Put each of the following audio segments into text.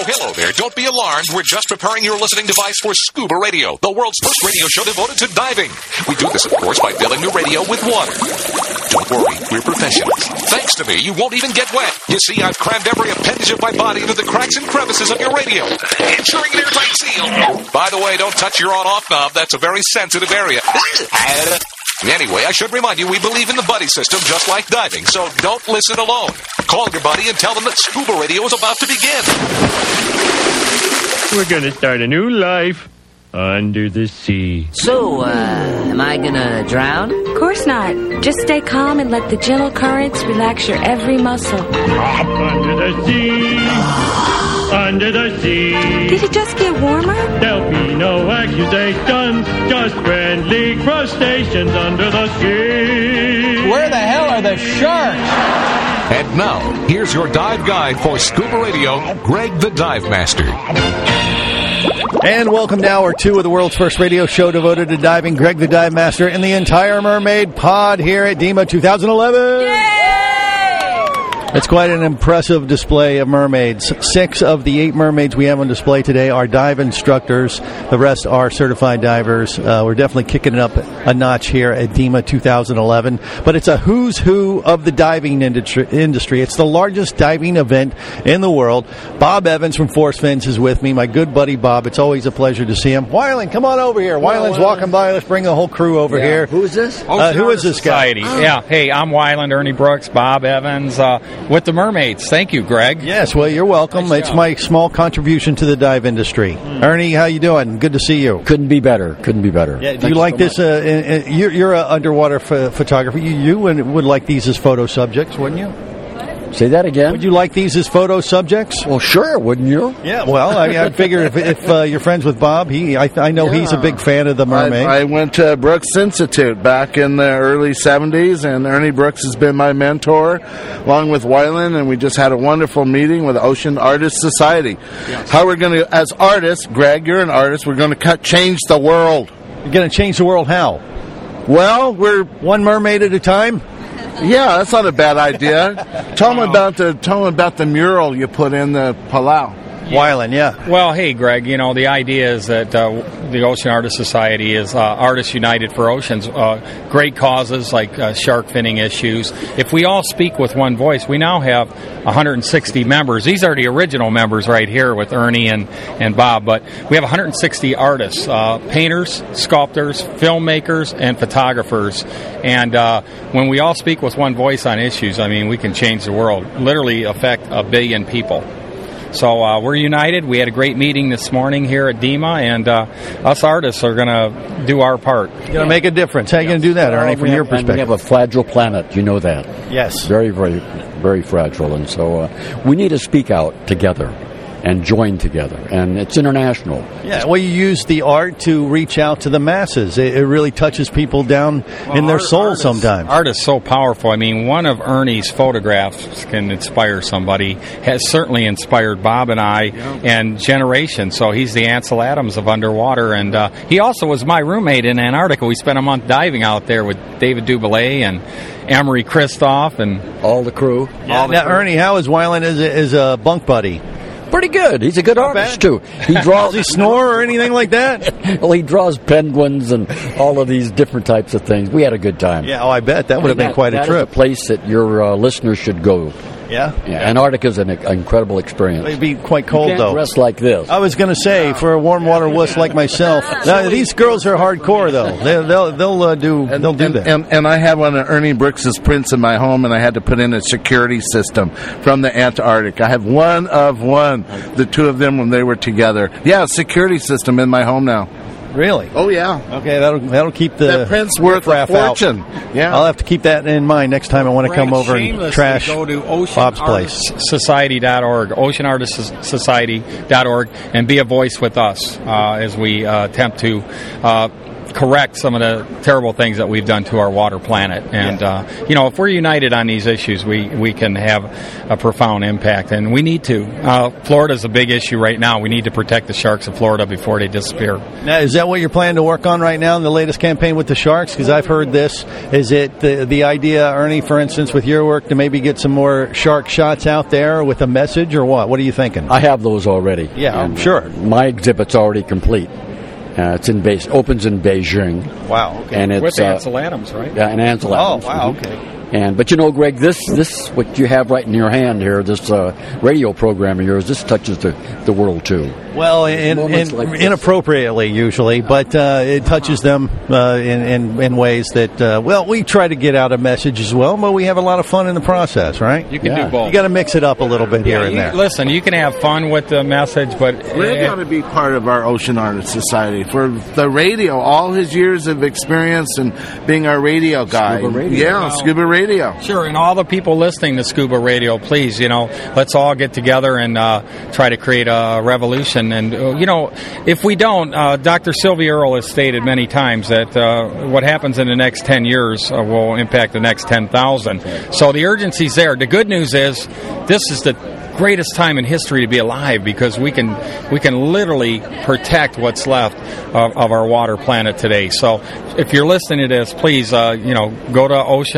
Hello there. Don't be alarmed. We're just preparing your listening device for Scuba Radio, the world's first radio show devoted to diving. We do this, of course, by filling your radio with water. Don't worry, we're professionals. Thanks to me, you won't even get wet. You see, I've crammed every appendage of my body into the cracks and crevices of your radio, ensuring an airtight seal. By the way, don't touch your on-off knob. That's a very sensitive area. Anyway, I should remind you, we believe in the buddy system just like diving, so don't listen alone. Call your buddy and tell them that Scuba Radio is about to begin. We're going to start a new life under the sea. So, am I gonna drown? Of course not. Just stay calm and let the gentle currents relax your every muscle. Under the sea. Under the sea. Did it just get warmer? There'll be no accusations, just friendly crustaceans under the sea. Where the hell are the sharks? And now, here's your dive guide for Scuba Radio, Greg the Dive Master. And welcome to Hour 2 of the world's first radio show devoted to diving. Greg the Dive Master and the entire Mermaid Pod here at DEMA 2011. Yay! It's quite an impressive display of mermaids. 6 of the 8 mermaids we have on display today are dive instructors. The rest are certified divers. We're definitely kicking it up a notch here at DEMA 2011. But it's a who's who of the diving industry. It's the largest diving event in the world. Bob Evans from Force Fins is with me, my good buddy Bob. It's always a pleasure to see him. Wyland, come on over here. Wyland's walking by. Let's bring the whole crew over here. Who is this? Who is this guy? Yeah. Hey, I'm Wyland, Ernie Brooks, Bob Evans, with the Mermaids. Thank you, Greg. Yes, well, you're welcome. Nice it's my small contribution to the dive industry. Ernie, how you doing? Good to see you. Couldn't be better. Yeah, do you like this? You're an underwater photographer. You would like these as photo subjects, wouldn't you? Say that again. Would you like these as photo subjects? Well, sure, wouldn't you? Yeah, well, I figure if you're friends with Bob, I know he's a big fan of the mermaid. I went to Brooks Institute back in the early 70s, and Ernie Brooks has been my mentor, along with Wyland, and we just had a wonderful meeting with Ocean Artists Society. Yes. How we're going to, as artists, Greg, you're an artist, we're going to change the world. You're going to change the world how? Well, we're one mermaid at a time. Yeah, that's not a bad idea. Tell them about the mural you put in the Palau. Wyland, yeah. Well, hey, Greg, the idea is that the Ocean Artists Society is Artists United for Oceans. Great causes like shark finning issues. If we all speak with one voice, we now have 160 members. These are the original members right here with Ernie and Bob, but we have 160 artists, painters, sculptors, filmmakers, and photographers. And when we all speak with one voice on issues, we can change the world, literally affect 1 billion people. So we're united. We had a great meeting this morning here at DEMA, and us artists are going to do our part. You're going to make a difference. How are you going to do that, Ernie, from your perspective? We have a fragile planet. You know that. Yes. Very, very, very fragile. And so we need to speak out together and join together, and it's international. Yeah, well, you use the art to reach out to the masses. It really touches people down in their soul sometimes. Art is so powerful. One of Ernie's photographs can inspire somebody, has certainly inspired Bob and I and generations. So he's the Ansel Adams of underwater, and he also was my roommate in Antarctica. We spent a month diving out there with David Dubélé and Emery Christoph and all the crew. Yeah. Now, Ernie, how is Wyland as a bunk buddy? Pretty good. He's a good artist, too. He draws. Does he snore or anything like that? Well, he draws penguins and all of these different types of things. We had a good time. Yeah, I bet. That would have been quite a trip. That is a place that your listeners should go. Yeah? Antarctica is an incredible experience. It'd be quite cold, though. though. Dress like this. I was going to say, for a warm water wuss like myself. Now, these girls are hardcore, though. They'll do that. And I had one of Ernie Brooks's prints in my home, and I had to put in a security system from the Antarctic. I have one of one, the two of them when they were together. Yeah, security system in my home now. Really? Oh, yeah. Okay, that'll keep the print's worth a fortune. Out. Yeah, I'll have to keep that in mind next time I want to come over and trash go to Bob's place. OceanArtistsSociety.org, OceanArtistsSociety.org, and be a voice with us as we attempt to correct some of the terrible things that we've done to our water planet. And, if we're united on these issues, we can have a profound impact. And we need to. Florida's a big issue right now. We need to protect the sharks of Florida before they disappear. Now, is that what you're planning to work on right now in the latest campaign with the sharks? Because I've heard this. Is it the idea, Ernie, for instance, with your work, to maybe get some more shark shots out there with a message, or what? What are you thinking? I have those already. Yeah, I'm sure. My exhibit's already complete. It's opens in Beijing. Wow. Okay. And it's with Ansel Adams, right? Yeah, and Ansel Adams. Oh, wow. Okay. But Greg, this what you have right in your hand here, this radio program of yours, this touches the world too. Well, inappropriately usually, but it touches them in ways that we try to get out a message as well, but we have a lot of fun in the process, right? You can do both. You got to mix it up a little bit here and there. Listen, you can have fun with the message, but we're going to be part of our Ocean Artists Society for the radio. All his years of experience and being our radio guy. Scuba radio. Scuba radio. Sure, and all the people listening to Scuba Radio, please, let's all get together and try to create a revolution. And, if we don't, Dr. Sylvia Earle has stated many times that what happens in the next 10 years will impact the next 10,000. So the urgency's there. The good news is this is the greatest time in history to be alive, because we can literally protect what's left of our water planet today. So if you're listening to this, please go to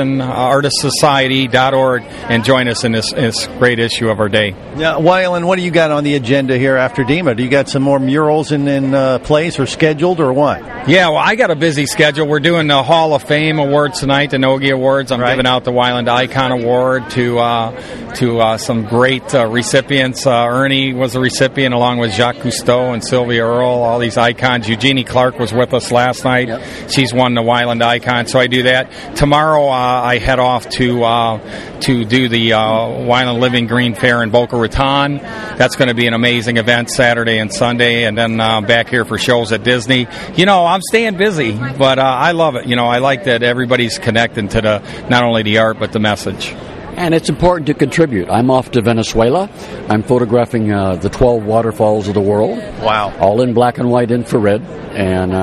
oceanartistsociety.org and join us in this great issue of our day. Now, Wyland, what do you got on the agenda here after DEMA? Do you got some more murals in place or scheduled, or what? Yeah, well, I got a busy schedule. We're doing the Hall of Fame Awards tonight, the Nogi Awards. I'm giving out the Wyland Icon Award to some great recipients. Ernie was a recipient, along with Jacques Cousteau and Sylvia Earle, all these icons. Eugenie Clark was with us last night. Yep. She's won the Wyland Icon, so I do that. Tomorrow I head off to do the Wyland Living Green Fair in Boca Raton. That's going to be an amazing event Saturday and Sunday, and then back here for shows at Disney. I'm staying busy, but I love it. I like that everybody's connecting to not only the art, but the message. And it's important to contribute. I'm off to Venezuela. I'm photographing the 12 waterfalls of the world. Wow. All in black and white infrared. And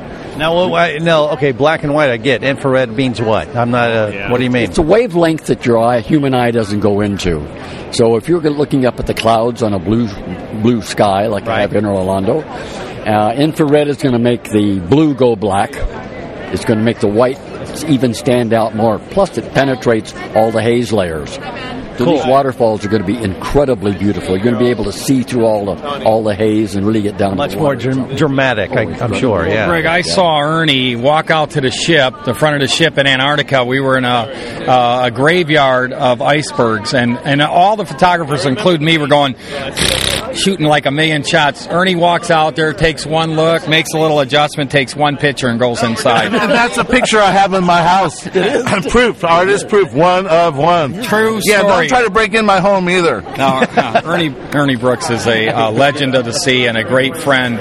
okay, black and white I get. Infrared means what? I'm not, what do you mean? It's a wavelength that your human eye doesn't go into. So if you're looking up at the clouds on a blue sky, like I have in Orlando, infrared is going to make the blue go black. It's going to make the white even stand out more. Plus, it penetrates all the haze layers. So these waterfalls are going to be incredibly beautiful. You're going to be able to see through all the haze and really get down much to the more water. Dramatic, I'm sure. Yeah. Greg, I saw Ernie walk out to the front of the ship in Antarctica. We were in a graveyard of icebergs, and all the photographers, including me, were going shooting like a million shots. Ernie walks out there, takes one look, makes a little adjustment, takes one picture, and goes inside. And that's a picture I have in my house. Proof, artist proof, one of one. True story. Yeah, don't try to break in my home either. No, Ernie Brooks is a legend of the sea and a great friend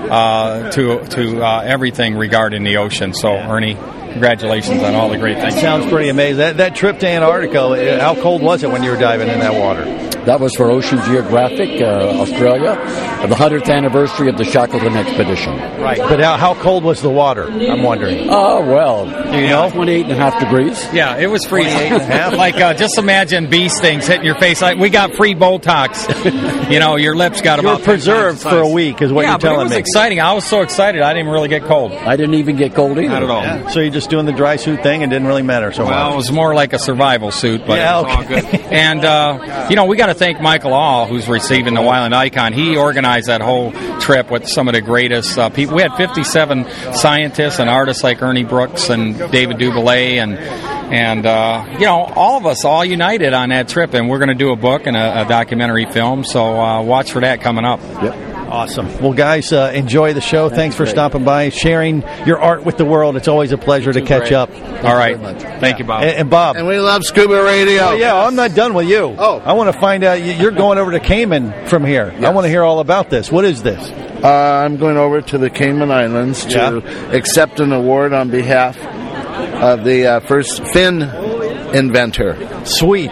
to everything regarding the ocean. So, Ernie, congratulations on all the great things. Sounds pretty amazing. That trip to Antarctica, how cold was it when you were diving in that water? That was for Ocean Geographic, Australia, the 100th anniversary of the Shackleton expedition. Right. But how cold was the water, I'm wondering? Oh, well, 28.5 degrees. Yeah, it was freezing. Like, just imagine bee stings hitting your face. Like, we got free Botox. Your lips got about... You were preserved for a week, is what you're telling me. Yeah, but it was exciting. I was so excited, I didn't really get cold. I didn't even get cold either. Not at all. Yeah. So you're just doing the dry suit thing and didn't really matter so much? Well, it was more like a survival suit, but it was all good. And, we got to thank Michael All, who's receiving the Wyland Icon. He organized that whole trip with some of the greatest people. We had 57 scientists and artists like Ernie Brooks and David Duvalier and all of us all united on that trip, and we're going to do a book and a documentary film, so watch for that coming up. Yep. Awesome. Well, guys, enjoy the show. Thanks for stopping by, sharing your art with the world. It's always a pleasure to catch up. All right. Thank you, Bob. And Bob. And we love Scuba Radio. I'm not done with you. Oh. I want to find out. You're going over to Cayman from here. Yes. I want to hear all about this. What is this? I'm going over to the Cayman Islands to accept an award on behalf of the first fin inventor. Sweet.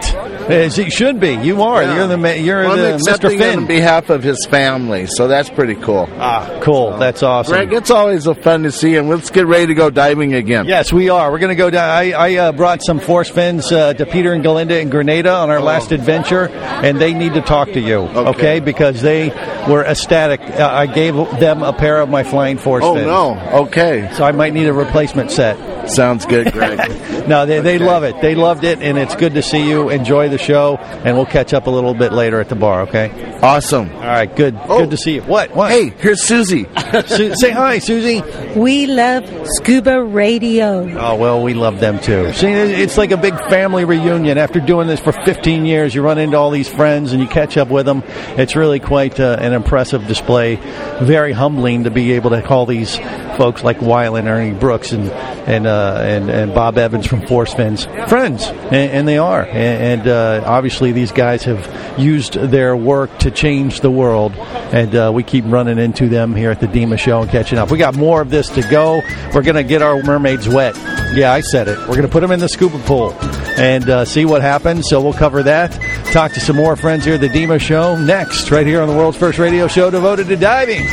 As it should be. You are. Yeah. You're I'm the Mr. accepting Finn. on behalf of his family, so that's pretty cool. Cool. That's awesome. Greg, it's always fun to see him. Let's get ready to go diving again. Yes, we are. We're going to go down. I brought some force fins to Peter and Galinda in Grenada on our last adventure, and they need to talk to you, okay? Because they were ecstatic. I gave them a pair of my flying force fins. Oh, no. Okay. So I might need a replacement set. Sounds good, Greg. No, they love it. They loved it, and it's good to see you. Enjoy the show, and we'll catch up a little bit later at the bar, okay? Awesome. All right, good. Good to see you. What? Hey, here's Susie. Say hi, Susie. We love Scuba Radio. Oh, well, we love them, too. See, it's like a big family reunion. After doing this for 15 years, you run into all these friends, and you catch up with them. It's really quite an impressive display. Very humbling to be able to call these folks like Wyland, Ernie Brooks, and Bob Evans from Force Fins friends, and they are. And obviously, these guys have used their work to change the world, and we keep running into them here at the DEMA show and catching up. We got more of this to go. We're going to get our mermaids wet. Yeah, I said it. We're going to put them in the scuba pool and see what happens. So we'll cover that. Talk to some more friends here at the DEMA show next, right here on the world's first radio show devoted to diving.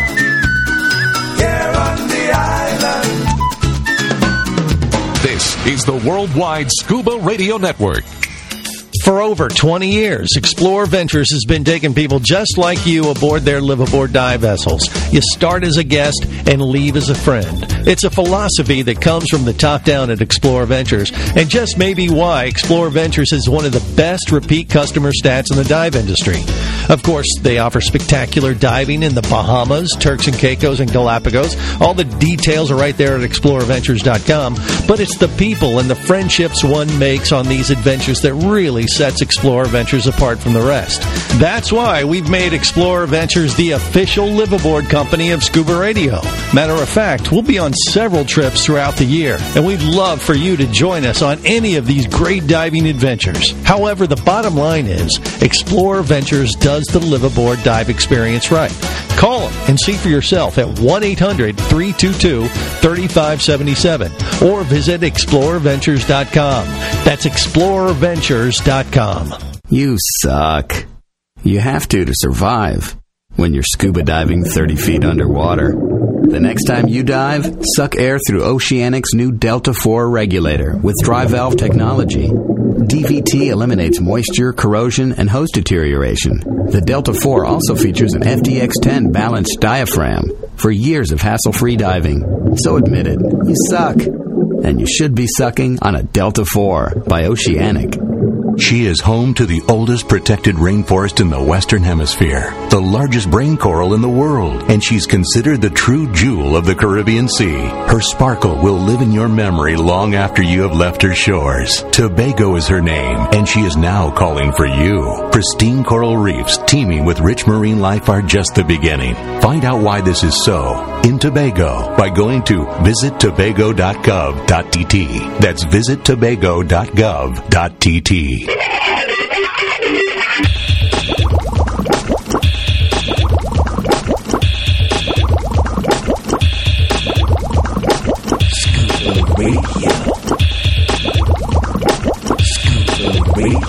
This is the Worldwide Scuba Radio Network. For over 20 years, Explore Ventures has been taking people just like you aboard their live-aboard dive vessels. You start as a guest and leave as a friend. It's a philosophy that comes from the top down at Explore Ventures, and just maybe why Explore Ventures is one of the best repeat customer stats in the dive industry. Of course, they offer spectacular diving in the Bahamas, Turks and Caicos, and Galapagos. All the details are right there at exploreventures.com, but it's the people and the friendships one makes on these adventures that really sets Explorer Ventures apart from the rest. That's why we've made Explorer Ventures the official live-aboard company of Scuba Radio. Matter of fact, we'll be on several trips throughout the year, and we'd love for you to join us on any of these great diving adventures. However, the bottom line is, Explorer Ventures does the live-aboard dive experience right. Call them and see for yourself at 1-800-322-3577 or visit explorerventures.com. That's explorerventures.com. You suck. You have to survive when you're scuba diving 30 feet underwater. The next time you dive, suck air through Oceanic's new Delta 4 regulator with dry valve technology. DVT eliminates moisture, corrosion, and hose deterioration. The Delta 4 also features an FDX10 balanced diaphragm for years of hassle-free diving. So admit it, you suck. And you should be sucking on a Delta 4 by Oceanic. She is home to the oldest protected rainforest in the Western Hemisphere, the largest brain coral in the world, and she's considered the true jewel of the Caribbean Sea. Her sparkle will live in your memory long after you have left her shores. Tobago is her name, and she is now calling for you. Pristine coral reefs teeming with rich marine life are just the beginning. Find out why this is so in Tobago by going to visittobago.gov.tt. That's visittobago.gov.tt. Scuba Radio. Scuba Radio.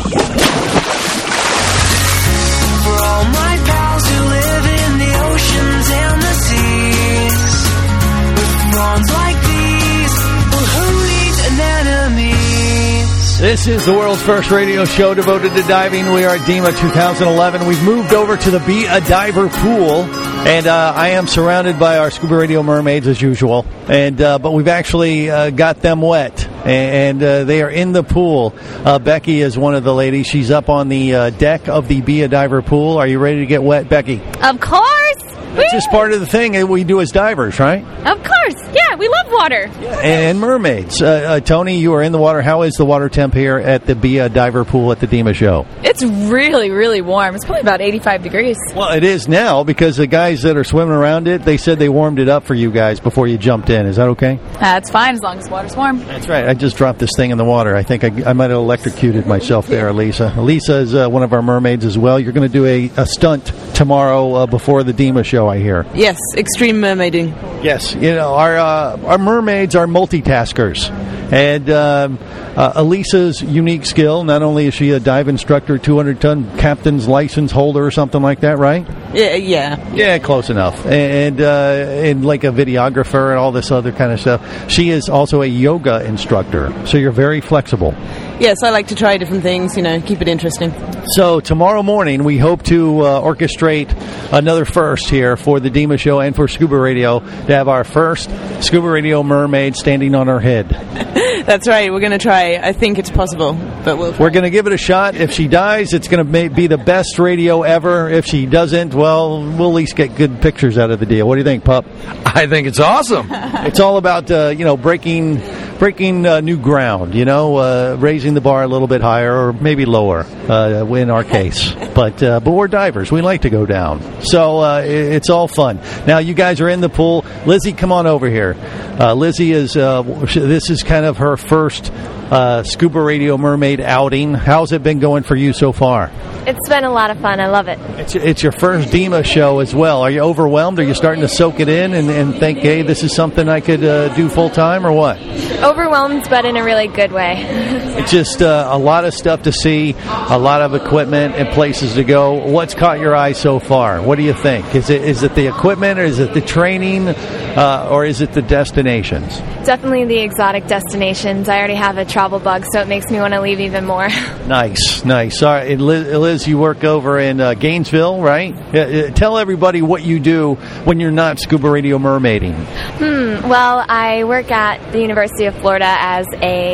For all my pals who live in the oceans and the seas, with bonds like these, well, who needs an enemy? This is the world's first radio show devoted to diving. We are at DEMA 2011. We've moved over to the Be a Diver pool, and I am surrounded by our Scuba Radio mermaids as usual. And but we've actually got them wet, and they are in the pool. Becky is one of the ladies. She's up on the deck of the Be a Diver pool. Are you ready to get wet, Becky? Of course. It's just part of the thing that we do as divers, right? Of course. Yeah, we love water. And mermaids. Tony, you are in the water. How is the water temp here at the Be a Diver pool at the DEMA show? It's really, really warm. It's probably about 85 degrees. Well, it is now because the guys that are swimming around it, they said they warmed it up for you guys before you jumped in. Is that okay? That's fine as long as the water's warm. That's right. I just dropped this thing in the water. I think I might have electrocuted myself there, Elisa. Elisa is one of our mermaids as well. You're going to do a stunt tomorrow before the DEMA show, I hear. Yes, extreme mermaiding. Yes, our mermaids are multitaskers. And Elisa's unique skill, not only is she a dive instructor, 200-ton captain's license holder or something like that, right? Yeah. Yeah, close enough. And like a videographer and all this other kind of stuff. She is also a yoga instructor, so you're very flexible. Yes, I like to try different things, keep it interesting. So tomorrow morning, we hope to orchestrate another first here for the DEMA show and for Scuba Radio to have our first Scuba Radio mermaid standing on her head. That's right. We're going to try. I think it's possible, but we're going to give it a shot. If she dies, it's going to be the best radio ever. If she doesn't, well, we'll at least get good pictures out of the deal. What do you think, Pup? I think it's awesome. It's all about breaking new ground. Raising the bar a little bit higher or maybe lower. In our case, but we're divers. We like to go down, so it's all fun. Now you guys are in the pool. Lizzie, come on over here. Lizzie is this is kind of her first Scuba Radio mermaid outing. How's it been going for you so far? It's been a lot of fun. I love it. It's your first DEMA show as well. Are you overwhelmed? Are you starting to soak it in and think, hey, this is something I could do full time, or what? Overwhelmed, but in a really good way. It's just a lot of stuff to see, a lot of equipment and places to go. What's caught your eye so far? What do you think? Is it the equipment, or is it the training, or is it the destinations? Definitely the exotic destinations. I already have a travel bug, so it makes me want to leave even more. Nice. All right, and Liz, you work over in Gainesville, right? Tell everybody what you do when you're not Scuba Radio mermaiding. Well, I work at the University of Florida as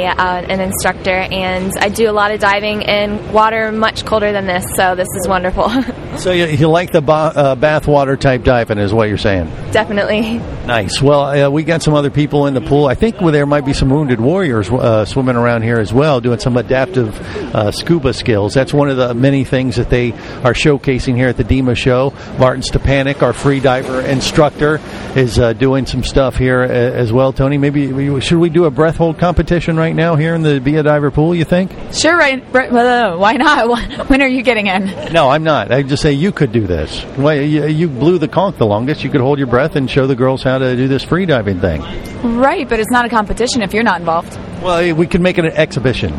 an instructor, and I do a lot of diving in water much colder than this, so this is wonderful. So you like the bathwater type diving is what you're saying? Definitely. Nice. Well, we got some other people in the pool. I think there might be some wounded warriors swimming around here as well, doing some adaptive scuba skills. That's one of the many things that they are showcasing here at the DEMA show. Martin Stepanek, our free diver instructor, is doing some stuff here as well. Tony, maybe should we do a breath hold competition right now here in the Be a Diver pool, you think? Sure, right. Why not? When are you getting in? No, I'm not. I just say you could do this. Well, you blew the conch the longest. You could hold your breath and show the girls how to do this free diving thing. Right, but it's not a competition if you're not involved. Well, we can make it an exhibition.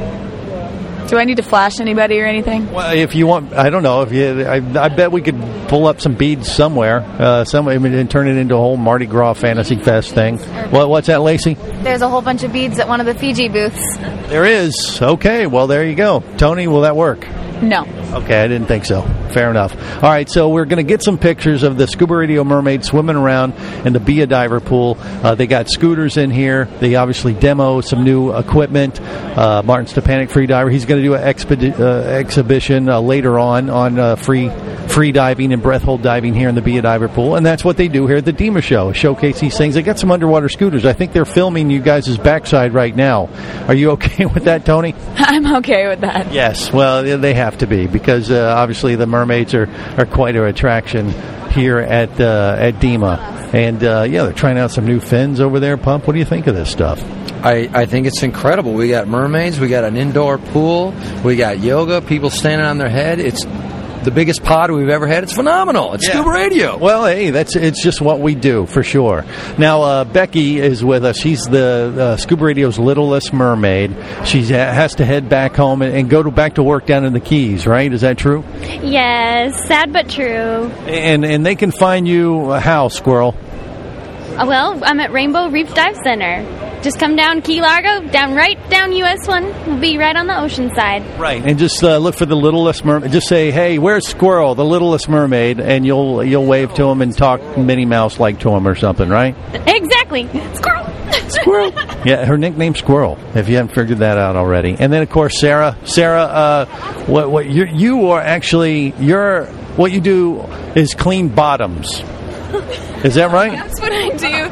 Do I need to flash anybody or anything? Well, if you want, I don't know. I bet we could pull up some beads somewhere, and turn it into a whole Mardi Gras Fantasy Fest thing. What's that, Lacey? There's a whole bunch of beads at one of the Fiji booths. There is. Okay, well, there you go. Tony, will that work? No. Okay, I didn't think so. Fair enough. All right, so we're going to get some pictures of the Scuba Radio mermaid swimming around in the Be a Diver pool. They got scooters in here. They obviously demo some new equipment. Martin Stepanek, free diver, he's going to do an exhibition later on free diving and breath hold diving here in the Be a Diver pool, and that's what they do here at the DEMA show, showcase these things. They got some underwater scooters. I think they're filming you guys' backside right now. Are you okay with that, Tony? I'm okay with that. Yes, well, they have to be, because obviously the mermaids are quite an attraction here at DEMA. And they're trying out some new fins over there. Pump, what do you think of this stuff? I think it's incredible. We got mermaids, we got an indoor pool, we got yoga, people standing on their head. It's the biggest pod we've ever had. It's phenomenal. It's Scuba Radio. Well, hey, it's just what we do, for sure. Now, Becky is with us. She's the Scuba Radio's littlest mermaid. She has to head back home and go back to work down in the Keys, right? Is that true? Yes, sad but true. And they can find you how, Squirrel? Well, I'm at Rainbow Reef Dive Center. Just come down Key Largo, right down US 1. We'll be right on the ocean side. Right, and just look for the littlest mermaid. Just say, "Hey, where's Squirrel, the littlest mermaid?" And you'll wave to him and talk Minnie Mouse like to him or something, right? Exactly, Squirrel. Squirrel. Yeah, her nickname's Squirrel. If you haven't figured that out already. And then of course Sarah. Sarah, what you are actually what you do is clean bottoms. Is that right? That's what I do.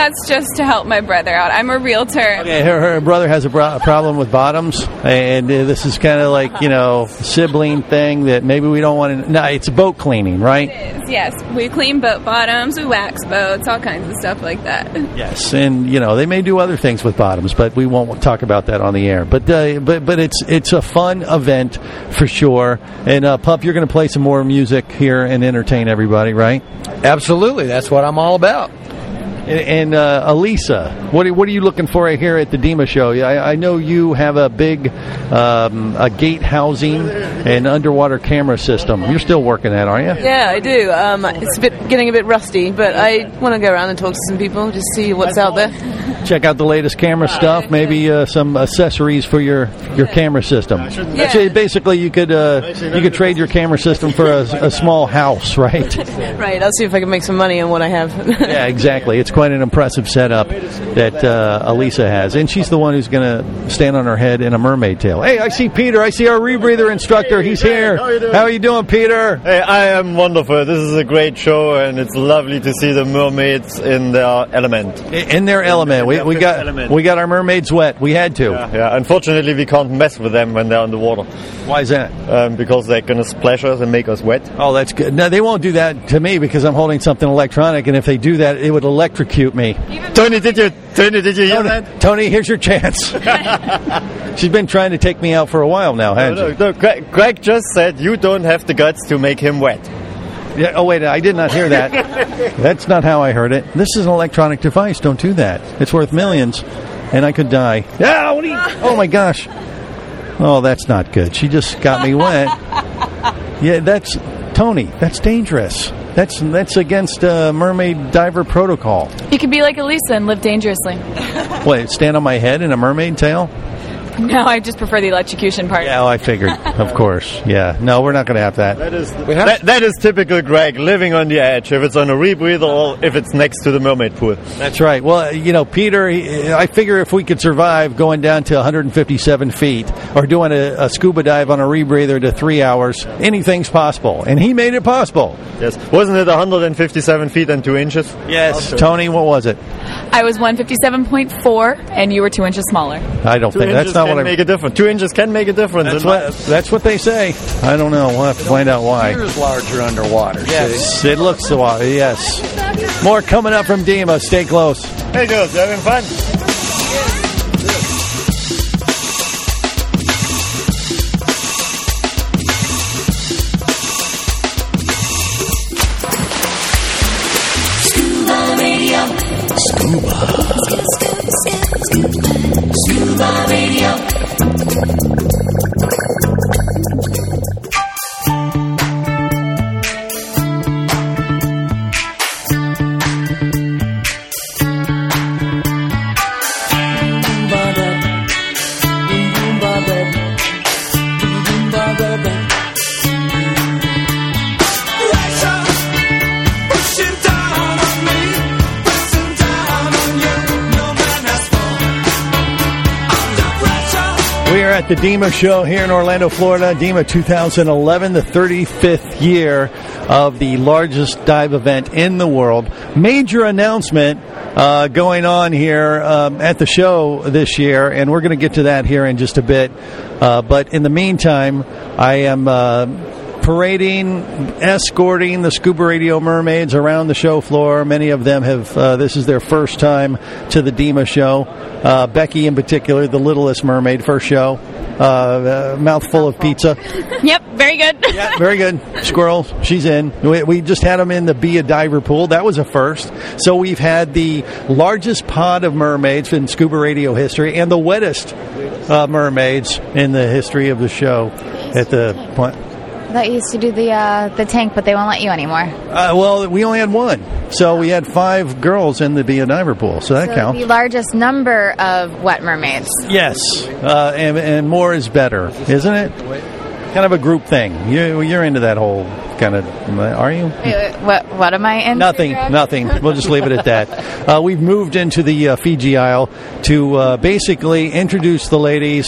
That's just to help my brother out. I'm a realtor. Okay, her brother has a problem with bottoms, and this is kind of like, sibling thing that maybe we don't want to... No, it's boat cleaning, right? It is, yes. We clean boat bottoms, we wax boats, all kinds of stuff like that. Yes, and, they may do other things with bottoms, but we won't talk about that on the air. But it's a fun event for sure. And, Pup, you're going to play some more music here and entertain everybody, right? Absolutely. That's what I'm all about. And Elisa, what are you looking for here at the DEMA show? I know you have a big a gate housing and underwater camera system. You're still working that, aren't you? Yeah, I do. It's getting a bit rusty, but I want to go around and talk to some people, just see what's out there. Check out the latest camera stuff, maybe some accessories for your camera system. Yeah. Actually, basically, you could trade your camera system for a small house, right? Right, I'll see if I can make some money on what I have. Yeah, exactly. It's quite an impressive setup that Elisa has. And she's the one who's going to stand on her head in a mermaid tail. Hey, I see Peter. I see our rebreather instructor. He's here. How are you doing, Peter? Hey, I am wonderful. This is a great show, and it's lovely to see the mermaids in their element. In their element. We got our mermaids wet. We had to. Yeah. Unfortunately, we can't mess with them when they're in the water. Why is that? Because they're going to splash us and make us wet. Oh, that's good. No, they won't do that to me because I'm holding something electronic, and if they do that, it would electrocute me. Tony, did you hear that? Tony, here's your chance. She's been trying to take me out for a while now, hasn't she? No, Greg just said you don't have the guts to make him wet. Yeah, oh, wait, I did not hear that. That's not how I heard it. This is an electronic device. Don't do that. It's worth millions, and I could die. Ah, oh, my gosh. Oh, that's not good. She just got me wet. Yeah, that's... Tony, that's dangerous. That's against mermaid diver protocol. You could be like Elisa and live dangerously. Wait, stand on my head in a mermaid tail? No, I just prefer the electrocution part. Yeah, I figured. Of course. Yeah. No, we're not going to have that. That is typical Greg, living on the edge, if it's on a rebreather or if it's next to the mermaid pool. That's right. Well, Peter, I figure if we could survive going down to 157 feet or doing a scuba dive on a rebreather to 3 hours, anything's possible. And he made it possible. Yes. Wasn't it 157 feet and 2 inches? Yes. Tony, what was it? I was 157.4, and you were 2 inches smaller. I don't think that's not what I make a difference. 2 inches can make a difference. That's what they say. I don't know. We'll have to find out why. It's larger underwater. Yes, it looks so. Yes. More coming up from DEMA. Stay close. Hey, girls, you having fun? Scuba Radio. At the DEMA show here in Orlando, Florida. DEMA 2011, the 35th year of the largest dive event in the world. Major announcement going on here at the show this year, and we're going to get to that here in just a bit. But in the meantime, I am parading, escorting the Scuba Radio mermaids around the show floor. Many of them have, this is their first time to the DEMA show. Becky in particular, the littlest mermaid, first show. Mouthful of pizza. Yep, very good. Yeah, very good. Squirrel, she's in. We just had them in the Be a Diver pool. That was a first. So we've had the largest pod of mermaids in Scuba Radio history and the wettest mermaids in the history of the show at the point. I thought you used to do the tank, but they won't let you anymore. Well, we only had one. So we had 5 girls in the Be a Diver pool. So that counts. The largest number of wet mermaids. Yes. And more is better, isn't it? Kind of a group thing. You're into that whole kind of, are you? Wait, what am I into? Nothing. We'll just leave it at that. We've moved into the Fiji Isle to basically introduce the ladies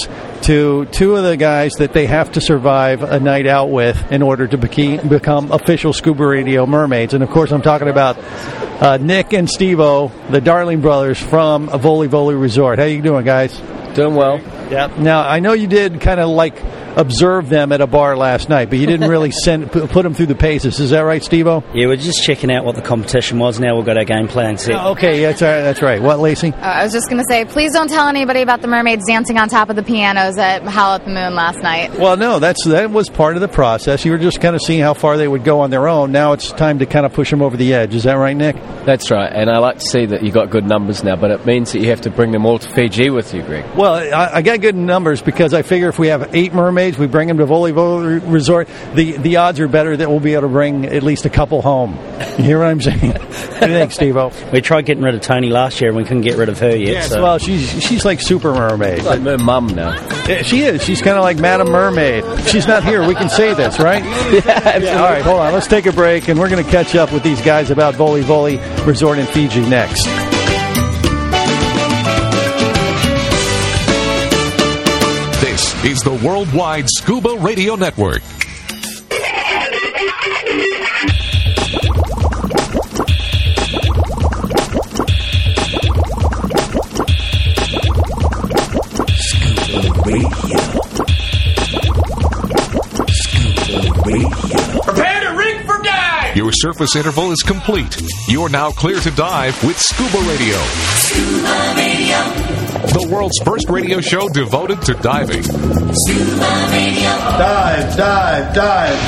to two of the guys that they have to survive a night out with in order to become official Scuba Radio mermaids. And, of course, I'm talking about Nick and Steve-O, the Darling brothers from Voli Voli Resort. How you doing, guys? Doing well. Yeah. Now, I know you did kind of like observe them at a bar last night, but you didn't really put them through the paces. Is that right, Steve-O? Yeah, we're just checking out what the competition was. Now we've got our game plan set. Oh, okay, that's right. What, Lacey? I was just going to say, please don't tell anybody about the mermaids dancing on top of the pianos at Howl at the Moon last night. Well, no, that was part of the process. You were just kind of seeing how far they would go on their own. Now it's time to kind of push them over the edge. Is that right, Nick? That's right, and I like to see that you got good numbers now, but it means that you have to bring them all to Fiji with you, Greg. Well, I got good numbers because I figure if we have 8 mermaids, we bring them to Voli Voli Resort, the odds are better that we'll be able to bring at least a couple home. You hear what I'm saying? What do you think, Steve-O? We tried getting rid of Tony last year and we couldn't get rid of her yet. Yes, so. Well, she's like Super Mermaid. She's like her mum now. Yeah, she is. She's kind of like Madam Mermaid. She's not here. We can say this, right? Yeah, all right, hold on. Let's take a break, and we're going to catch up with these guys about Voli Voli Resort in Fiji next. This is the Worldwide Scuba Radio Network. Prepare to rig for dive! Your surface interval is complete. You're now clear to dive with Scuba Radio. Scuba Radio. The world's first radio show devoted to diving. Scuba Radio. Dive, dive, dive.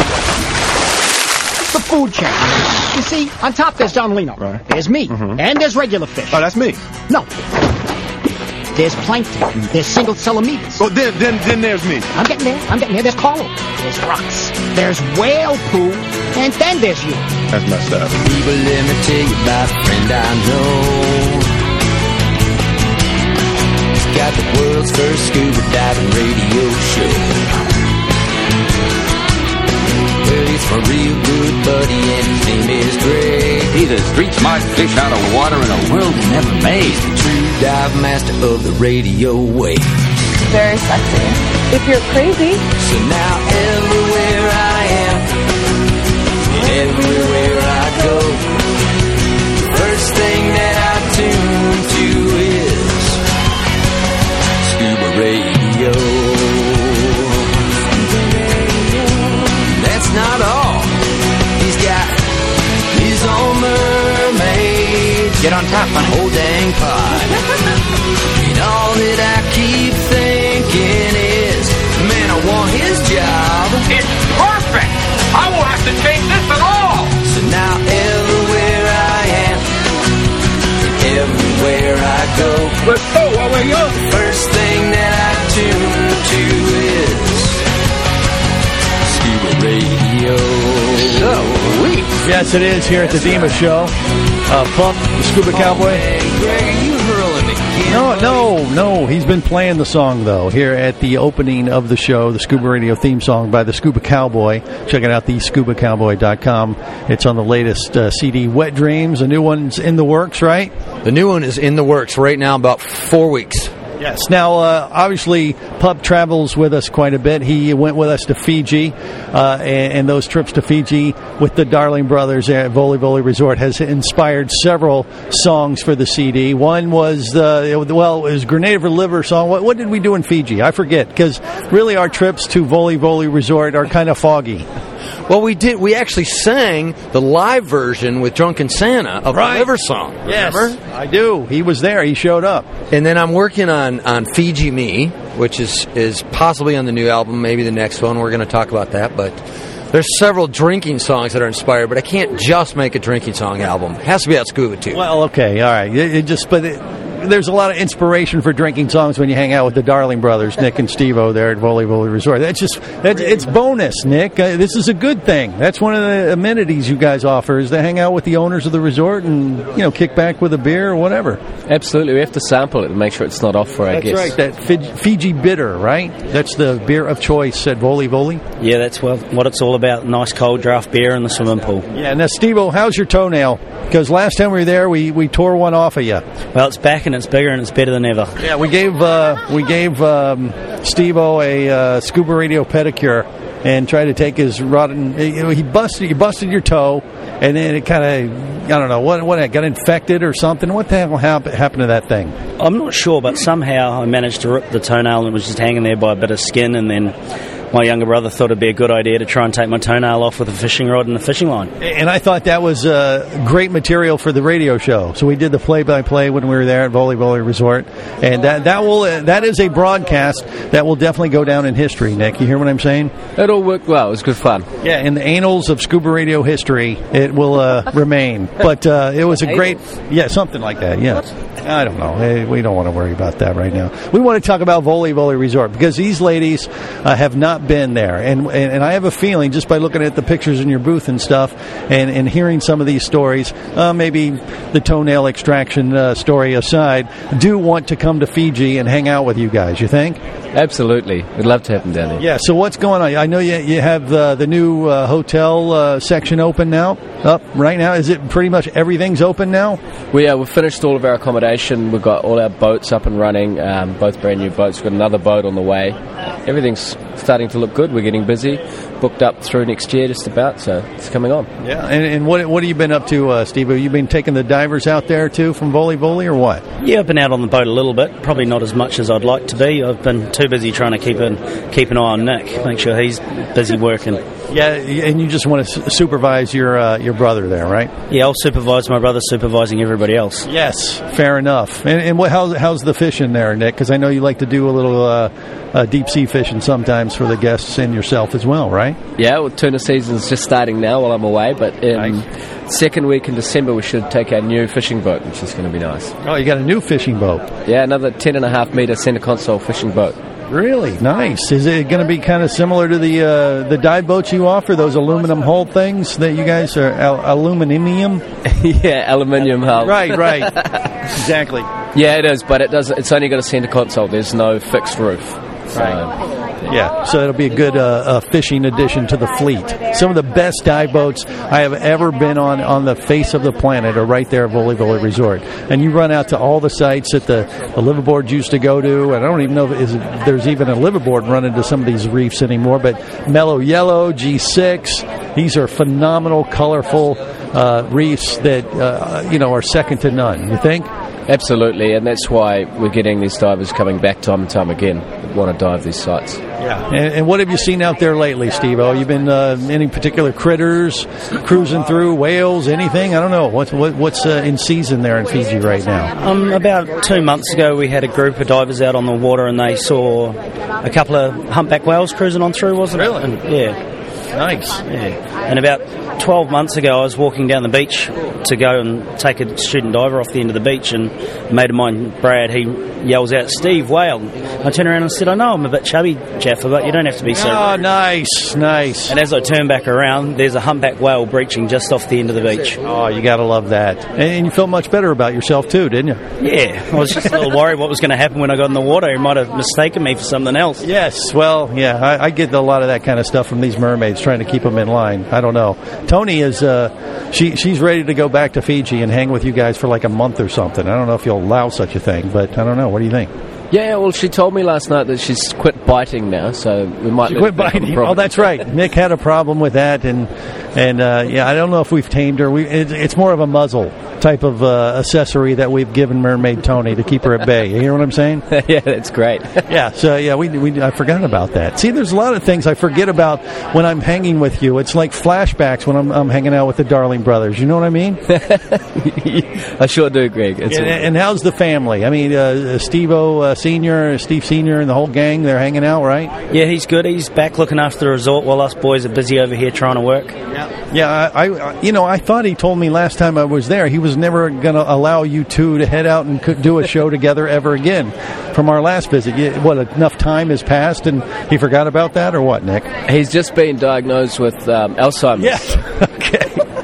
The food chain. You see, on top there's Don Lino. Right. There's me. And there's regular fish. Oh, that's me. No. There's plankton. There's single centimeters. Oh, then there's me. I'm getting there. There's coral. There's rocks. There's whale poo. And then there's you. That's messed up. People, let me tell you about a friend I know. He's got the world's first scuba diving radio show. Well, he's my real good buddy and his name is Greg. He's a street smart fish out of water in a world he never made. True dive master of the radio wave. Very sexy. If you're crazy. So now everywhere I am, everywhere I go, the first thing that I tune to is Scuba Radio. That's not all. He's got his own mermaid. Get on top, honey. Whole dang pod. And all that I keep thinking is, man, I want his job. It's perfect! I won't have to change this at all! So now everywhere I am, everywhere I go, let's go while we're young. The first thing that I tune to is Scuba Radio. Sweet. Yes, it is here at the Dima Show. Plump, the Scuba Cowboy. Greg, are you hurling again? No. He's been playing the song, though, here at the opening of the show, the Scuba Radio theme song by the Scuba Cowboy. Check it out, thescubacowboy.com. It's on the latest CD, Wet Dreams. A new one's in the works, right? The new one is in the works right now, about 4 weeks. Yes. Now, obviously, Pup travels with us quite a bit. He went with us to Fiji, and those trips to Fiji with the Darling Brothers at Voli Voli Resort has inspired several songs for the CD. One was, it was Grenade of a Liver song. What did we do in Fiji? I forget, because really our trips to Voli Voli Resort are kind of foggy. Well, we did. We actually sang the live version with Drunken Santa of the Liver song. Yes, remember? I do. He was there. He showed up. And then I'm working on Fiji Me, which is possibly on the new album, maybe the next one. We're going to talk about that. But there's several drinking songs that are inspired, but I can't just make a drinking song album. It has to be about scuba, too. Well, okay, all right. There's a lot of inspiration for drinking songs when you hang out with the Darling Brothers, Nick and Steve-O there at Voli Voli Resort. It's bonus, Nick. This is a good thing. That's one of the amenities you guys offer, is to hang out with the owners of the resort and, kick back with a beer or whatever. Absolutely. We have to sample it and make sure it's not off for our guests. That's right. That Fiji Bitter, right? That's the beer of choice at Voli Voli. Yeah, that's what it's all about. Nice cold draft beer in the swimming pool. Yeah. Now, Steve-O, how's your toenail? Because last time we were there, we tore one off of you. Well, it's back in and it's bigger and it's better than ever. Yeah, we gave Steve-O a scuba radio pedicure and tried to take his rod and you busted your toe, and then it kind of, I don't know, what got infected or something. What the hell happened to that thing? I'm not sure, but somehow I managed to rip the toenail and it was just hanging there by a bit of skin, and then my younger brother thought it'd be a good idea to try and take my toenail off with a fishing rod and a fishing line. And I thought that was great material for the radio show. So we did the play-by-play when we were there at Volley Resort, and that is a broadcast that will definitely go down in history. Nick, you hear what I'm saying? It all worked well. It was good fun. Yeah, in the annals of scuba radio history, it will remain. But it was a great, something like that. Yeah, I don't know. Hey, we don't want to worry about that right now. We want to talk about Volley Resort because these ladies have not been there, and I have a feeling just by looking at the pictures in your booth and stuff, and hearing some of these stories, maybe the toenail extraction story aside, do want to come to Fiji and hang out with you guys. You think? Absolutely, we'd love to have them down there. Yeah. So what's going on? I know you have the new hotel section open now. Up right now, is it pretty much everything's open now? We've finished all of our accommodation. We've got all our boats up and running, both brand new boats. We've got another boat on the way. Everything's starting to look good. We're getting busy. Booked up through next year just about, so it's coming on. Yeah, and what have you been up to, Steve? Have you been taking the divers out there too from Volley or what? Yeah, I've been out on the boat a little bit, probably not as much as I'd like to be. I've been too busy trying to keep an eye on Nick, make sure he's busy working. Yeah, and you just want to supervise your brother there, right? Yeah, I'll supervise my brother supervising everybody else. Yes, fair enough. And how's the fishing there, Nick? Because I know you like to do a little deep sea fishing sometimes for the guests and yourself as well, right? Yeah, well, tuna season's just starting now while I'm away, but second week in December we should take our new fishing boat, which is going to be nice. Oh, you got a new fishing boat? Yeah, another 10.5 metre centre console fishing boat. Really? Nice. Is it going to be kind of similar to the dive boats you offer, those aluminum hull things that you guys are, aluminium? Yeah, aluminium hull. Right. Exactly. Yeah, it is, but it's only got a centre console. There's no fixed roof. So, yeah, so it'll be a good fishing addition to the fleet. Some of the best dive boats I have ever been on the face of the planet are right there at Volley Resort. And you run out to all the sites that the liveaboards used to go to, and I don't even know if there's even a liveaboard running to some of these reefs anymore, but Mellow Yellow, G6, these are phenomenal, colorful reefs that are second to none. You think? Absolutely, and that's why we're getting these divers coming back time and time again that want to dive these sites. Yeah. And what have you seen out there lately, Steve-O? You been any particular critters cruising through, whales, anything? I don't know. What's in season there in Fiji right now? About 2 months ago, we had a group of divers out on the water, and they saw a couple of humpback whales cruising on through, wasn't it? Really? And, yeah. Nice. Yeah. And about 12 months ago, I was walking down the beach to go and take a student diver off the end of the beach, and a mate of mine, Brad, he yells out, "Steve, whale." I turned around and said, "I know I'm a bit chubby, Jeff, but you don't have to be so rude." Nice. And as I turn back around, there's a humpback whale breaching just off the end of the beach. Oh, you got to love that. And you felt much better about yourself too, didn't you? Yeah, I was just a little worried what was going to happen when I got in the water. He might have mistaken me for something else. Yes, well, yeah, I get a lot of that kind of stuff from these mermaids, trying to keep them in line. I don't know. Tony is, she's ready to go back to Fiji and hang with you guys for like a month or something. I don't know if you'll allow such a thing, but I don't know. What do you think? Yeah, well, she told me last night that she's quit biting now, so we might... She quit biting? Oh, that's right. Nick had a problem with that, and I don't know if we've tamed her. It's more of a muzzle type of accessory that we've given Mermaid Tony to keep her at bay. You hear what I'm saying? Yeah, that's great. Yeah, so yeah, I forgot about that. See, there's a lot of things I forget about when I'm hanging with you. It's like flashbacks when I'm hanging out with the Darling Brothers. You know what I mean? I sure do, Greg. And how's the family? I mean, Steve-O Senior, Steve Senior, and the whole gang, they're hanging out, right? Yeah, he's good. He's back looking after the resort while us boys are busy over here trying to work. Yeah, I thought he told me last time I was there he was never going to allow you two to head out and do a show together ever again from our last visit. What, enough time has passed and he forgot about that, or what, Nick? He's just been diagnosed with Alzheimer's. Yes. Okay.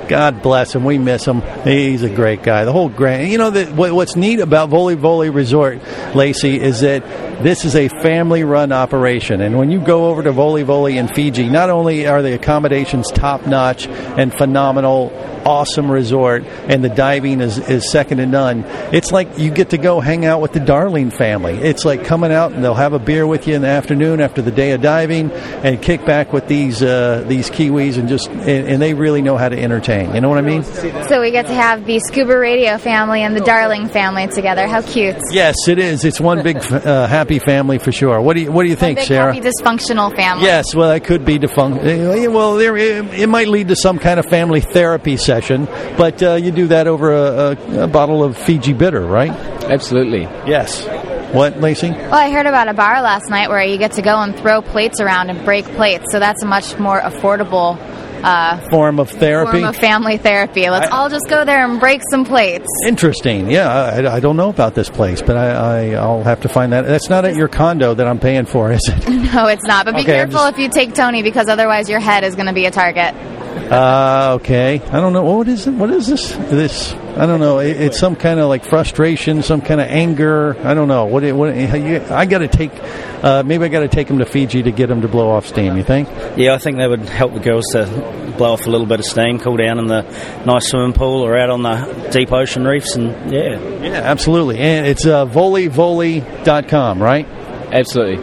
God bless him. We miss him. He's a great guy. The whole grand. You know, what's neat about Voli Voli Resort, Lacey, is that this is a family-run operation. And when you go over to Voli Voli in Fiji, not only are the accommodations top-notch and phenomenal, awesome resort, and the diving is second to none, it's like you get to go hang out with the Darling family. It's like coming out and they'll have a beer with you in the afternoon after the day of diving and kick back with these Kiwis and they really know how to entertain. You know what I mean? So we get to have the Scuba Radio family and the Darling family together. How cute. Yes, it is. It's one big happy family for sure. What do you think, Sarah? Happy dysfunctional family. Yes, well, that could be well, it might lead to some kind of family therapy session, but you do that over a bottle of Fiji Bitter, right? Absolutely. Yes. What, Lacey? Well, I heard about a bar last night where you get to go and throw plates around and break plates, so that's a much more affordable form of therapy. Form of family therapy. Let's all just go there and break some plates. Interesting. Yeah, I don't know about this place, but I'll have to find that. That's not at your condo that I'm paying for, is it? No, it's not. But be careful if you take Tony, because otherwise your head is going to be a target. Okay. I don't know. What is it? What is this? I don't know. It's some kind of like frustration, some kind of anger. I don't know. I got to take. Maybe I got to take him to Fiji to get him to blow off steam. You think? Yeah, I think that would help the girls to blow off a little bit of steam, cool down in the nice swimming pool or out on the deep ocean reefs, and yeah, absolutely. And it's volivoli.com, right? Absolutely.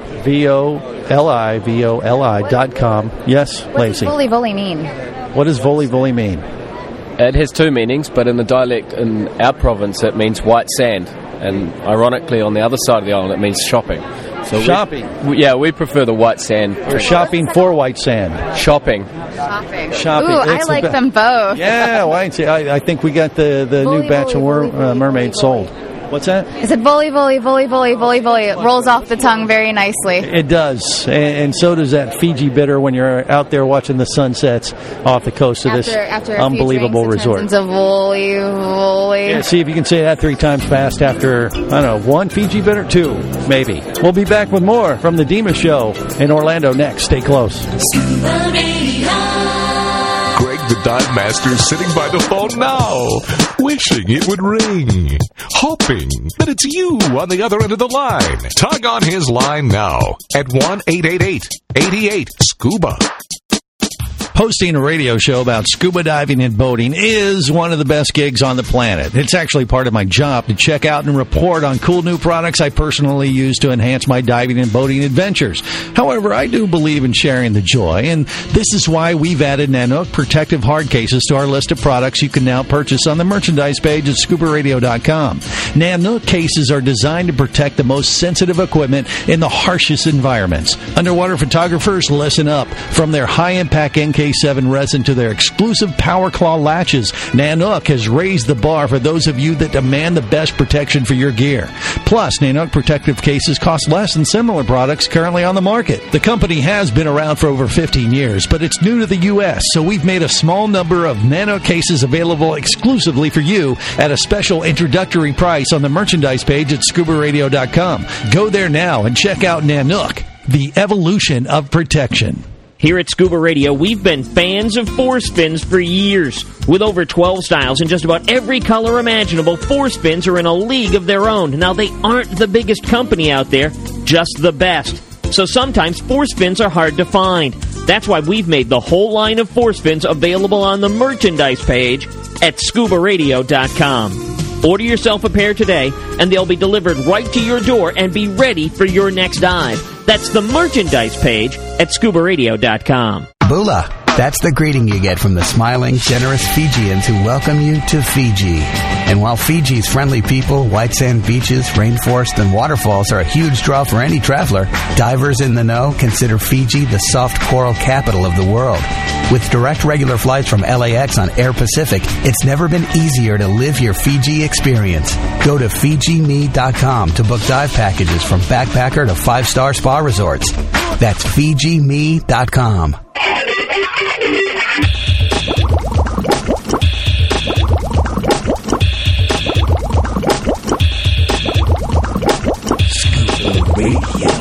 VOLI.com. Yes, Lacey. What does Voli Voli mean? What does Voli Voli mean? It has two meanings, but in the dialect in our province it means white sand, and ironically on the other side of the island it means shopping. So shopping? We prefer the white sand. We're shopping for white sand. Shopping. Ooh, I like them both. Yeah, well, I think we got the new batch of mermaids sold. What's that? I said Voli Voli Voli Voli Voli Voli. It rolls off the tongue very nicely. It does, and so does that Fiji Bitter when you're out there watching the sunsets off the coast of this unbelievable resort. Into Voli Voli. Yeah, see if you can say that 3 times fast after, I don't know, 1 Fiji Bitter, 2, maybe. We'll be back with more from the Dima Show in Orlando next. Stay close. Greg the Dive Master sitting by the phone now, wishing it would ring, hoping that it's you on the other end of the line. Tug on his line now at 1-888-88-SCUBA. Hosting a radio show about scuba diving and boating is one of the best gigs on the planet. It's actually part of my job to check out and report on cool new products I personally use to enhance my diving and boating adventures. However, I do believe in sharing the joy, and this is why we've added Nanook protective hard cases to our list of products you can now purchase on the merchandise page at ScubaRadio.com. Nanook cases are designed to protect the most sensitive equipment in the harshest environments. Underwater photographers, listen up. From their high-impact NK7 resin to their exclusive Power Claw latches, Nanook has raised the bar for those of you that demand the best protection for your gear. Plus, Nanook protective cases cost less than similar products currently on the market. The company has been around for over 15 years, but it's new to the U.S., so we've made a small number of Nanook cases available exclusively for you at a special introductory price on the merchandise page at ScubaRadio.com. Go there now and check out Nanook, the evolution of protection. Here at Scuba Radio, we've been fans of Force Fins for years. With over 12 styles and just about every color imaginable, Force Fins are in a league of their own. Now, they aren't the biggest company out there, just the best. So sometimes Force Fins are hard to find. That's why we've made the whole line of Force Fins available on the merchandise page at ScubaRadio.com. Order yourself a pair today, and they'll be delivered right to your door and be ready for your next dive. That's the merchandise page at ScubaRadio.com. Bula. That's the greeting you get from the smiling, generous Fijians who welcome you to Fiji. And while Fiji's friendly people, white sand beaches, rainforest, and waterfalls are a huge draw for any traveler, divers in the know consider Fiji the soft coral capital of the world. With direct regular flights from LAX on Air Pacific, it's never been easier to live your Fiji experience. Go to FijiMe.com to book dive packages from backpacker to 5-star spa resorts. That's FijiMe.com. Scuba Radio.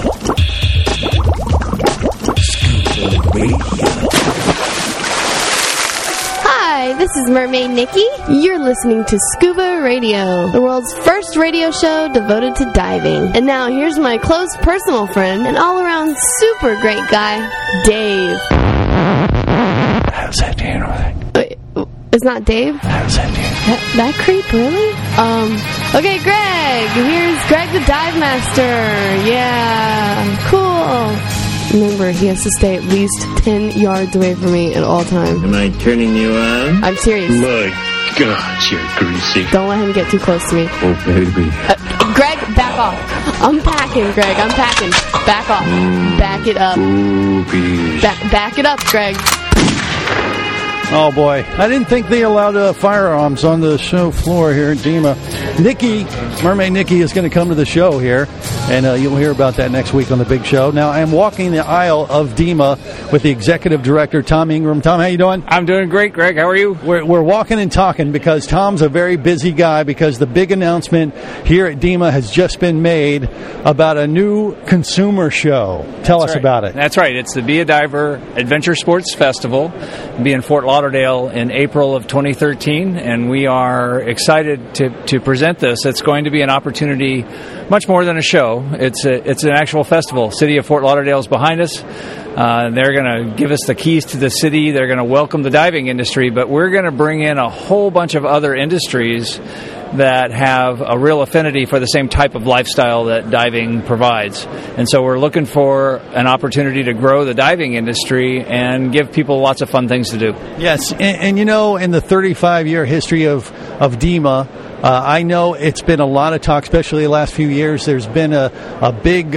Scuba Radio. Hi, Hi, this is Mermaid Nikki. You're listening to Scuba Radio, the world's first radio show devoted to diving. And now here's my close personal friend and all-around super great guy, Dave. How's that, Dan? Wait, it's not Dave? How's that, Dan? That creep, really? Okay, Greg. Here's Greg the Dive Master. Yeah, cool. Remember, he has to stay at least 10 yards away from me at all times. Am I turning you on? I'm serious. My God, you're greasy. Don't let him get too close to me. Oh, baby. Greg, back off. I'm packing, Greg. I'm packing. Back off. Back it up. Back it up, Greg. Oh, boy. I didn't think they allowed firearms on the show floor here at DEMA. Nikki, Mermaid Nikki, is going to come to the show here, and you'll hear about that next week on the big show. Now, I'm walking the aisle of DEMA with the executive director, Tom Ingram. Tom, how you doing? I'm doing great, Greg. How are you? We're walking and talking because Tom's a very busy guy because the big announcement here at DEMA has just been made about a new consumer show. Tell us about it. That's right. It's the Be a Diver Adventure Sports Festival. It'll be in Fort Lauderdale in April of 2013, and we are excited to present this. It's going to be an opportunity, much more than a show. It's an actual festival. City of Fort Lauderdale is behind us. They're going to give us the keys to the city. They're going to welcome the diving industry, but we're going to bring in a whole bunch of other industries that have a real affinity for the same type of lifestyle that diving provides. And so we're looking for an opportunity to grow the diving industry and give people lots of fun things to do. Yes, and you know, in the 35-year history of DEMA, I know it's been a lot of talk, especially the last few years. There's been a big,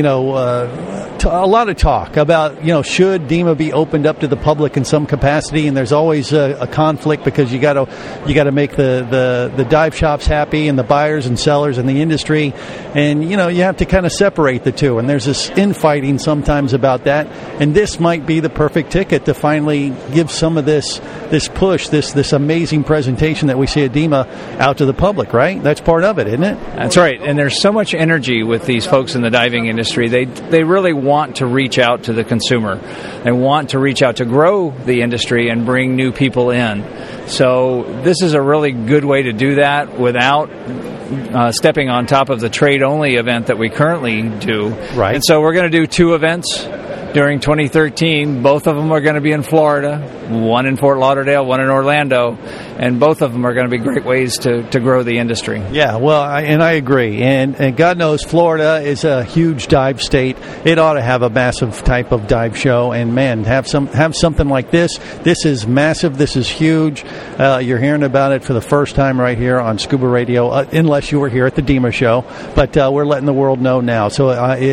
a lot of talk about, should DEMA be opened up to the public in some capacity? And there's always a conflict because you got to make the dive shops happy and the buyers and sellers in the industry, and you have to kind of separate the two. And there's this infighting sometimes about that. And this might be the perfect ticket to finally give some of this push, this amazing presentation that we see at DEMA out to the public, right? That's part of it, isn't it? That's right. And there's so much energy with these folks in the diving industry. They really want to reach out to the consumer. They want to reach out to grow the industry and bring new people in. So this is a really good way to do that without stepping on top of the trade-only event that we currently do. Right. And so we're going to do 2 events during 2013. Both of them are going to be in Florida, one in Fort Lauderdale, one in Orlando, and both of them are going to be great ways to grow the industry. Yeah, well, I agree. And God knows Florida is a huge dive state. It ought to have a massive type of dive show. And, man, have something like this. This is massive. This is huge. You're hearing about it for the first time right here on Scuba Radio, unless you were here at the DEMA show. But we're letting the world know now. So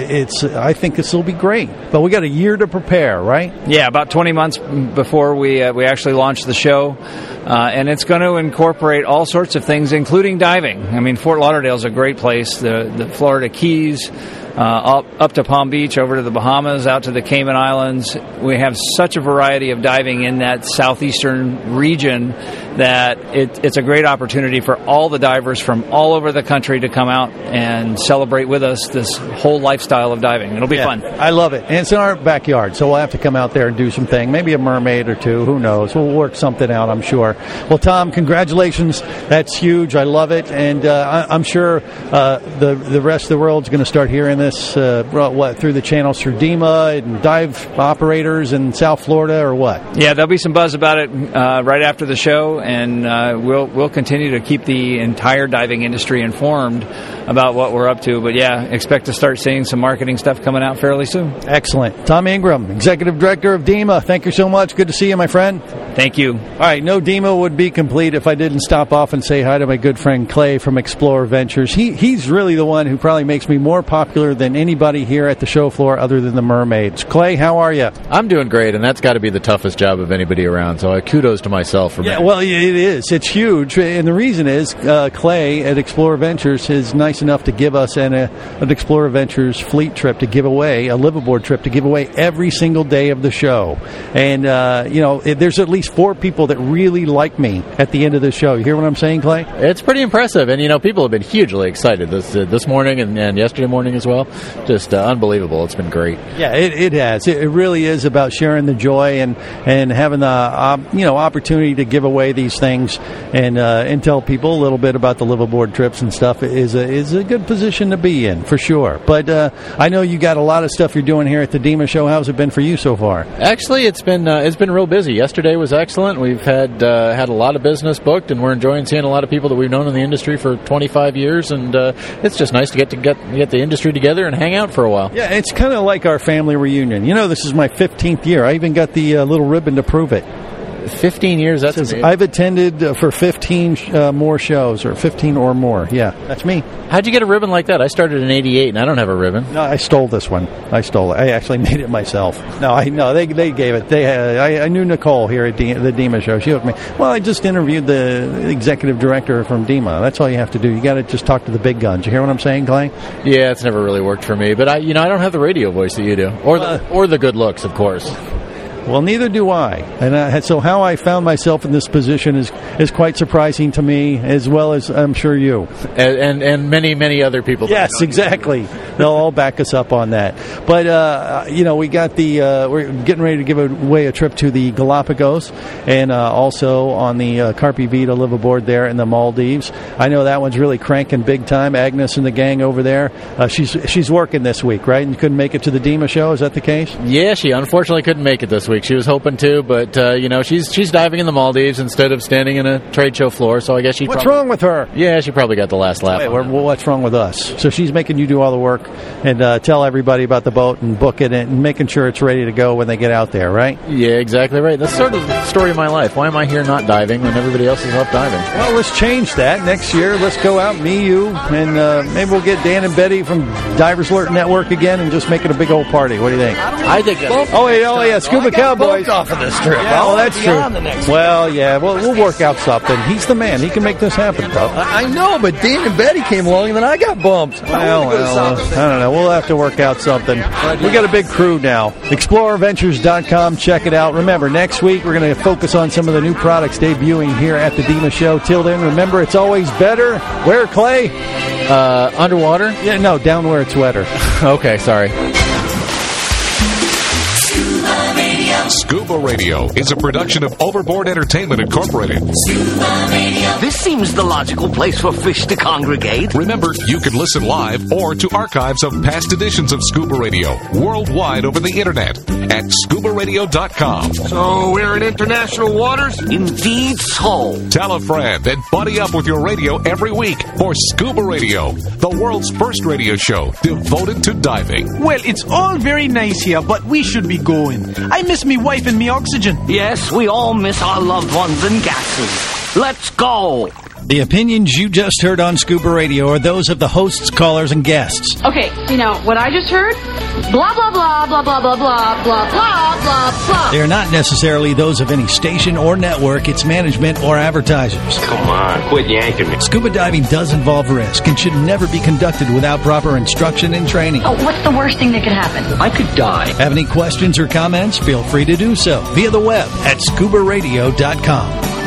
I think this will be great. But we got a year to prepare, right? Yeah, about 20 months before we actually launch the show. And it's going to incorporate all sorts of things, including diving. I mean, Fort Lauderdale is a great place. The Florida Keys, up to Palm Beach, over to the Bahamas, out to the Cayman Islands. We have such a variety of diving in that southeastern region that it's a great opportunity for all the divers from all over the country to come out and celebrate with us this whole lifestyle of diving. It'll be fun. I love it. And it's in our backyard, so we'll have to come out there and do some thing. Maybe a mermaid or two. Who knows? We'll work something out, I'm sure. Well, Tom, congratulations. That's huge. I love it. And I'm sure the rest of the world's going to start hearing this through the channels through DEMA and dive operators in South Florida, or what? Yeah, there'll be some buzz about it right after the show, and we'll continue to keep the entire diving industry informed about what we're up to. But yeah, expect to start seeing some marketing stuff coming out fairly soon. Excellent. Tom Ingram, Executive Director of DEMA. Thank you so much. Good to see you, my friend. Thank you. All right, no DEMA would be complete if I didn't stop off and say hi to my good friend Clay from Explorer Ventures. He's really the one who probably makes me more popular than anybody here at the show floor other than the mermaids. Clay, how are you? I'm doing great, and that's got to be the toughest job of anybody around, so kudos to myself for well, it is. It's huge, and the reason is Clay at Explorer Ventures, his nice nice enough to give us an Explorer Ventures fleet trip to give away, a liveaboard trip to give away every single day of the show. And, there's at least 4 people that really like me at the end of the show. You hear what I'm saying, Clay? It's pretty impressive. And, people have been hugely excited this morning and yesterday morning as well. Just unbelievable. It's been great. Yeah, it has. It really is about sharing the joy and having the opportunity to give away these things and tell people a little bit about the liveaboard trips and stuff is a good position to be in, for sure. But I know you got a lot of stuff you're doing here at the DEMA show. How's it been for you so far? Actually, it's been real busy. Yesterday was excellent. We've had a lot of business booked, and we're enjoying seeing a lot of people that we've known in the industry for 25 years. And it's just nice to get the industry together and hang out for a while. Yeah, it's kind of like our family reunion. This is my 15th year. I even got the little ribbon to prove it. 15 years, that's amazing. I've attended for 15 more shows, or 15 or more. Yeah, that's me. How'd you get a ribbon like that? I started in 88, and I don't have a ribbon. No, I stole this one. I stole it. I actually made it myself. No, they gave it. I knew Nicole here at the DEMA show. She hooked me. Well, I just interviewed the executive director from DEMA. That's all you have to do. You got to just talk to the big guns. You hear what I'm saying, Clay? Yeah, it's never really worked for me. But I don't have the radio voice that you do, or the good looks, of course. Well, neither do I. And so how I found myself in this position is quite surprising to me, as well as I'm sure you. And many, many other people. Yes, exactly. They'll all back us up on that. But, we got we're getting ready to give away a trip to the Galapagos and also on the Carpe Vita liveaboard there in the Maldives. I know that one's really cranking big time. Agnes and the gang over there. She's working this week, right? And couldn't make it to the DEMA show. Is that the case? Yeah, she unfortunately couldn't make it this week. She was hoping to, but she's diving in the Maldives instead of standing in a trade show floor. So I guess what's wrong with her? Yeah, she probably got the last laugh. Wait, what's wrong with us? So she's making you do all the work and tell everybody about the boat and book it and making sure it's ready to go when they get out there, right? Yeah, exactly right. That's sort of the story of my life. Why am I here not diving when everybody else is up diving? Well, let's change that next year. Let's go out, me, you, and maybe we'll get Dan and Betty from Divers Alert Network again and just make it a big old party. What do you think? I think. Oh yeah, Scuba Cowboys off of this trip. Yeah, well, that's true. Well, yeah, we'll work out something. He's the man. He can make this happen, though. I know, but Dan and Betty came along and then I got bumped. Well, I don't know. We'll have to work out something. We got a big crew now. ExplorerVentures.com. Check it out. Remember, next week we're going to focus on some of the new products debuting here at the DEMA show. Till then, remember, it's always better. Where, Clay? Underwater? Yeah, no, down where it's wetter. Okay, sorry. Scuba Radio is a production of Overboard Entertainment Incorporated. This seems the logical place for fish to congregate. Remember, you can listen live or to archives of past editions of Scuba Radio worldwide over the internet at scubaradio.com. So we're in international waters? Indeed so. Tell a friend and buddy up with your radio every week for Scuba Radio, the world's first radio show devoted to diving. Well, it's all very nice here, but we should be going. I miss me wife and me oxygen. Yes, we all miss our loved ones and gases. Let's go. The opinions you just heard on Scuba Radio are those of the hosts, callers, and guests. Okay, what I just heard? Blah, blah, blah, blah, blah, blah, blah, blah, blah, blah, blah. They are not necessarily those of any station or network, its management, or advertisers. Come on, quit yanking me. Scuba diving does involve risk and should never be conducted without proper instruction and training. Oh, what's the worst thing that could happen? I could die. Have any questions or comments? Feel free to do so via the web at scubaradio.com.